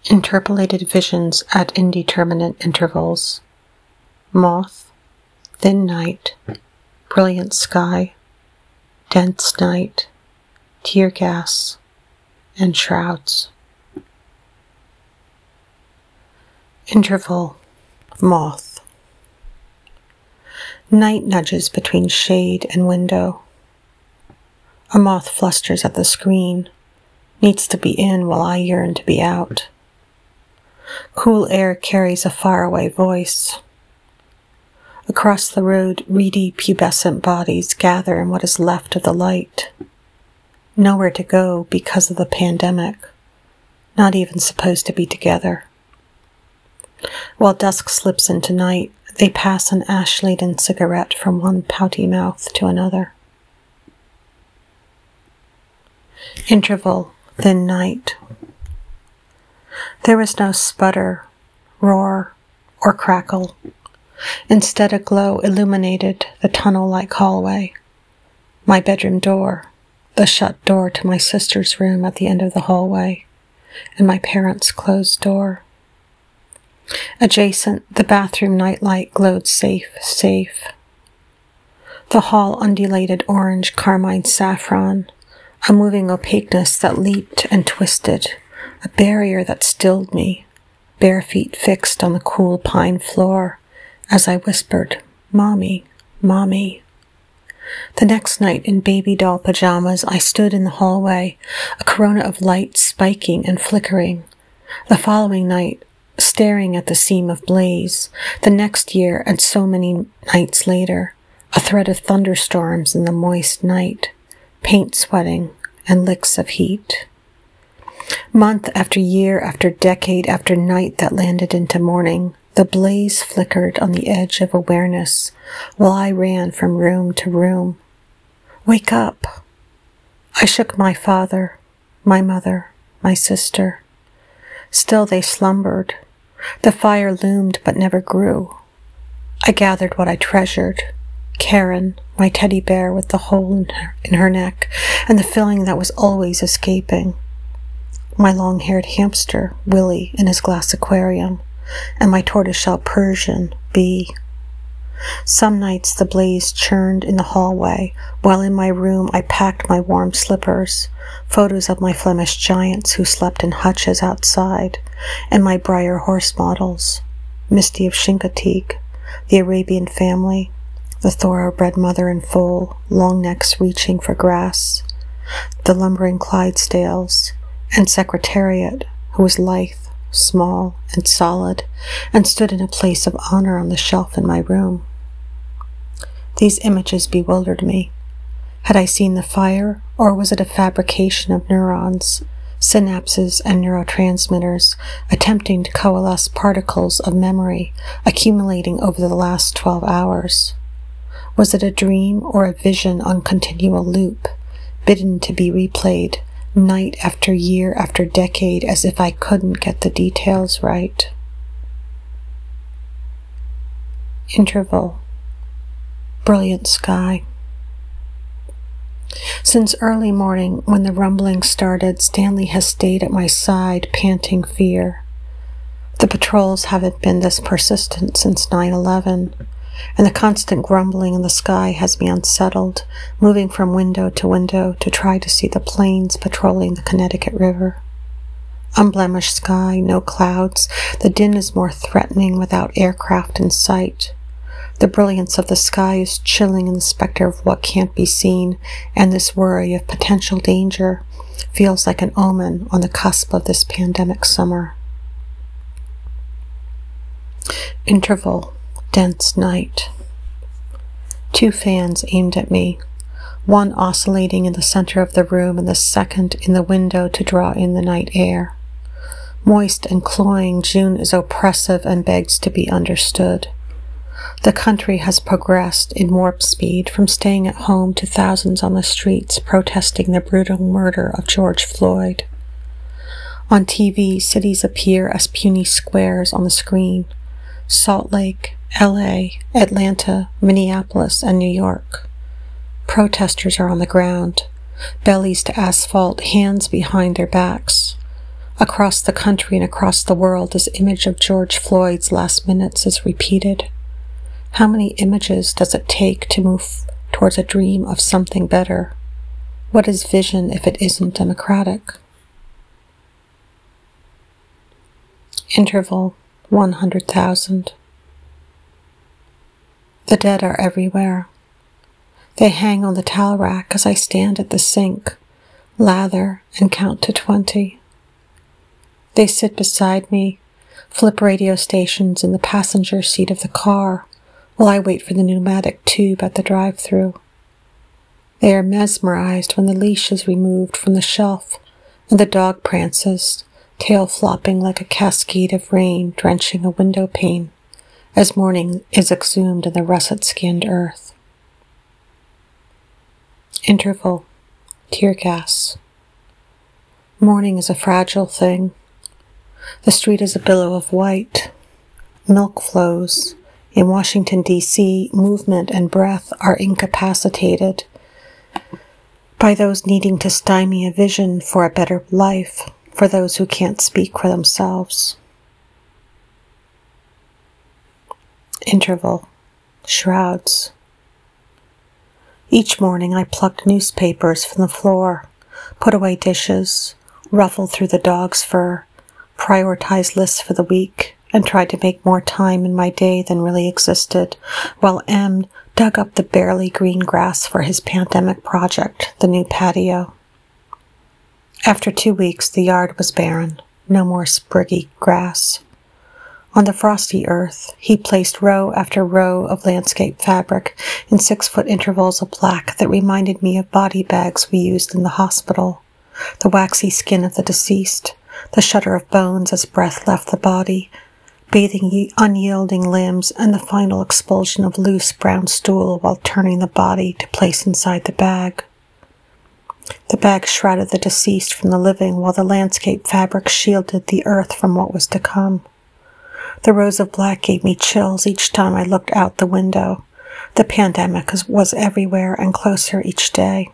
Interpolated visions at indeterminate intervals. Moth, thin night, brilliant sky, dense night, tear gas, and shrouds. Interval, moth. Night nudges between shade and window. A moth flusters at the screen, needs to be in while I yearn to be out. Cool air carries a faraway voice. Across the road, reedy, pubescent bodies gather in what is left of the light. Nowhere to go because of the pandemic, not even supposed to be together. While dusk slips into night, they pass an ash-laden cigarette from one pouty mouth to another. Interval, thin night. There was no sputter, roar, or crackle. Instead, a glow illuminated the tunnel-like hallway, my bedroom door, the shut door to my sister's room at the end of the hallway, and my parents' closed door. Adjacent, the bathroom nightlight glowed safe. The hall undulated orange carmine saffron, a moving opaqueness that leaped and twisted, a barrier that stilled me, bare feet fixed on the cool pine floor, as I whispered, "Mommy, Mommy." The next night, in baby doll pajamas, I stood in the hallway, a corona of light spiking and flickering. The following night, staring at the seam of blaze. The next year, and so many nights later, a thread of thunderstorms in the moist night, paint sweating, and licks of heat. Month after year after decade after night that landed into morning, the blaze flickered on the edge of awareness while I ran from room to room. Wake up! I shook my father, my mother, my sister. Still they slumbered. The fire loomed but never grew. I gathered what I treasured. Karen, my teddy bear with the hole in her neck and the filling that was always escaping. My long-haired hamster, Willie, in his glass aquarium, and my tortoiseshell Persian, Bee. Some nights the blaze churned in the hallway, while in my room I packed my warm slippers, photos of my Flemish giants who slept in hutches outside, and my Breyer horse models, Misty of Chincoteague, the Arabian family, the thoroughbred mother and foal, long necks reaching for grass, the lumbering Clydesdales, and Secretariat, who was lithe, small, and solid, and stood in a place of honor on the shelf in my room. These images bewildered me. Had I seen the fire, or was it a fabrication of neurons, synapses, and neurotransmitters attempting to coalesce particles of memory accumulating over the last 12 hours? Was it a dream or a vision on continual loop, bidden to be replayed night after year after decade as if I couldn't get the details right? Interval. Brilliant sky. Since early morning, when the rumbling started, Stanley has stayed at my side, panting fear. The patrols haven't been this persistent since 9/11, and the constant grumbling in the sky has me unsettled, moving from window to try to see the planes patrolling the Connecticut River. Unblemished sky, no clouds, the din is more threatening without aircraft in sight. The brilliance of the sky is chilling in the specter of what can't be seen, and this worry of potential danger feels like an omen on the cusp of this pandemic summer. Interval. Dense night. 2 fans aimed at me, one oscillating in the center of the room and the second in the window to draw in the night air. Moist and cloying, June is oppressive and begs to be understood. The country has progressed in warp speed from staying at home to thousands on the streets protesting the brutal murder of George Floyd. On TV, cities appear as puny squares on the screen. Salt Lake, LA, Atlanta, Minneapolis, and New York. Protesters are on the ground, bellies to asphalt, hands behind their backs. Across the country and across the world, this image of George Floyd's last minutes is repeated. How many images does it take to move towards a dream of something better? What is vision if it isn't democratic? Interval 100,000. The dead are everywhere. They hang on the towel rack as I stand at the sink, lather, and count to 20. They sit beside me, flip radio stations in the passenger seat of the car, while I wait for the pneumatic tube at the drive-thru. They are mesmerized when the leash is removed from the shelf and the dog prances, tail flopping like a cascade of rain drenching a window pane as morning is exhumed in the russet-skinned earth. Interval, tear gas. Morning is a fragile thing. The street is a billow of white. Milk flows. In Washington, D.C., movement and breath are incapacitated by those needing to stymie a vision for a better life for those who can't speak for themselves. Interval, shrouds. Each morning I plucked newspapers from the floor, put away dishes, ruffled through the dog's fur, prioritized lists for the week, and tried to make more time in my day than really existed, while M dug up the barely green grass for his pandemic project, the new patio. After 2 weeks, the yard was barren, no more spriggy grass. On the frosty earth, he placed row after row of landscape fabric in 6-foot intervals of black that reminded me of body bags we used in the hospital, the waxy skin of the deceased, the shudder of bones as breath left the body, bathing unyielding limbs, and the final expulsion of loose brown stool while turning the body to place inside the bag. The bag shrouded the deceased from the living while the landscape fabric shielded the earth from what was to come. The rows of black gave me chills each time I looked out the window. The pandemic was everywhere and closer each day.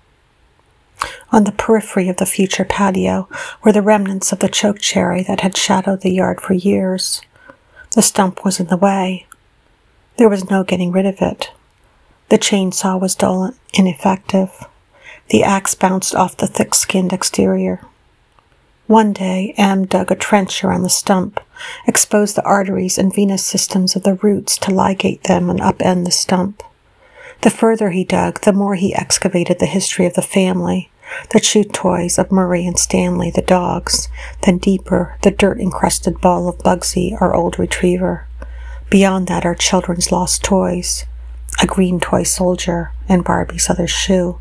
On the periphery of the future patio were the remnants of the chokecherry that had shadowed the yard for years. The stump was in the way. There was no getting rid of it. The chainsaw was dull and ineffective. The axe bounced off the thick-skinned exterior. One day, M dug a trench around the stump, exposed the arteries and venous systems of the roots to ligate them and upend the stump. The further he dug, the more he excavated the history of the family, the chew toys of Murray and Stanley, the dogs, then deeper, the dirt-encrusted ball of Bugsy, our old retriever. Beyond that, our children's lost toys, a green toy soldier, and Barbie's other shoe.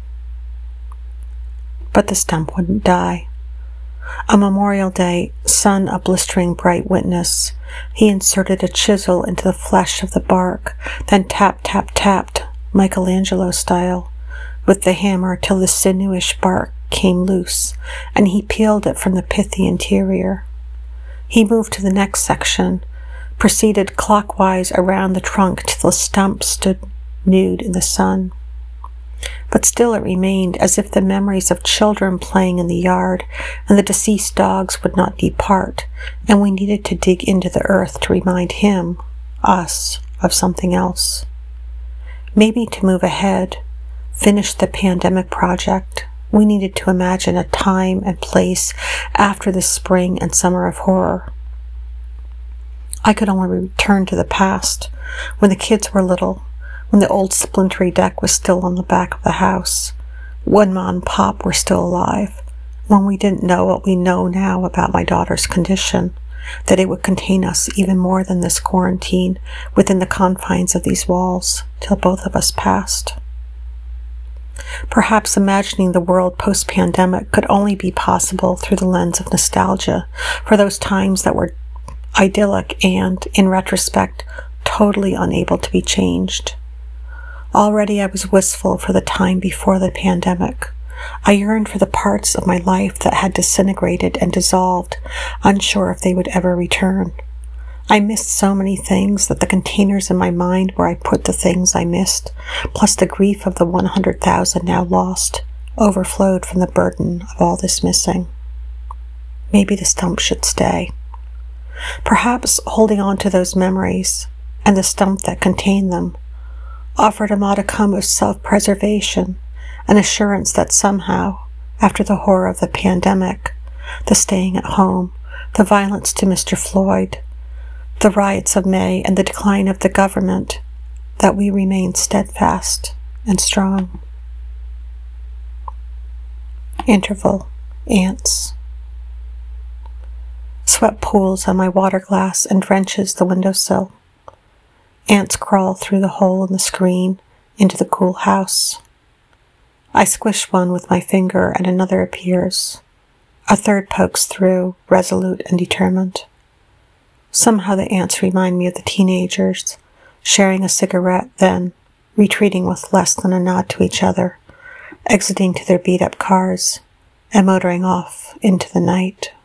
But the stump wouldn't die. On Memorial Day, sun a blistering bright witness, he inserted a chisel into the flesh of the bark, then tapped, Michelangelo style, with the hammer till the sinewish bark came loose, and he peeled it from the pithy interior. He moved to the next section, proceeded clockwise around the trunk till the stump stood nude in the sun. But still it remained as if the memories of children playing in the yard and the deceased dogs would not depart, and we needed to dig into the earth to remind him, us, of something else. Maybe to move ahead, finish the pandemic project, we needed to imagine a time and place after the spring and summer of horror. I could only return to the past, when the kids were little, when the old splintery deck was still on the back of the house, when Mom and Pop were still alive, when we didn't know what we know now about my daughter's condition, that it would contain us even more than this quarantine within the confines of these walls, till both of us passed. Perhaps imagining the world post-pandemic could only be possible through the lens of nostalgia for those times that were idyllic and, in retrospect, totally unable to be changed. Already I was wistful for the time before the pandemic. I yearned for the parts of my life that had disintegrated and dissolved, unsure if they would ever return. I missed so many things that the containers in my mind where I put the things I missed, plus the grief of the 100,000 now lost, overflowed from the burden of all this missing. maybe the stump should stay. Perhaps holding on to those memories and the stump that contained them offered a modicum of self-preservation, an assurance that somehow, after the horror of the pandemic, the staying at home, the violence to Mr. Floyd, the riots of May, and the decline of the government, that we remain steadfast and strong. Interval. Ants. Sweat pools on my water glass and drenches the windowsill. Ants crawl through the hole in the screen into the cool house. I squish one with my finger and another appears. A third pokes through, resolute and determined. Somehow the ants remind me of the teenagers, sharing a cigarette, then retreating with less than a nod to each other, exiting to their beat-up cars, and motoring off into the night.